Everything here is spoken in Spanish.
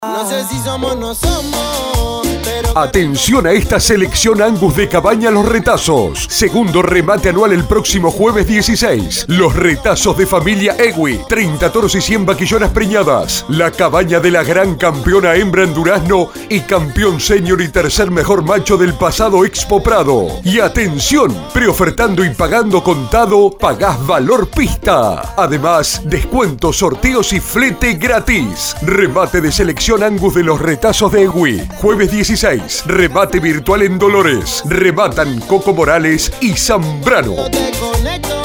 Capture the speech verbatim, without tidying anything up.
No sé si somos, no somos, pero... Atención a esta selección Angus de Cabaña Los Retazos. Segundo remate anual el próximo jueves dieciséis. Los retazos de familia Egui. treinta toros y cien vaquillonas preñadas. La cabaña de la gran campeona hembra en Durazno y campeón senior y tercer mejor macho del pasado Expo Prado. Y atención, preofertando y pagando contado, pagás valor pista. Además, descuentos, sorteos y flete gratis. Remate de selección Angus de los Retazos de Egui. Jueves dieciséis. Remate virtual en Dolores. Rematan Coco Morales y Zambrano. Te conecto.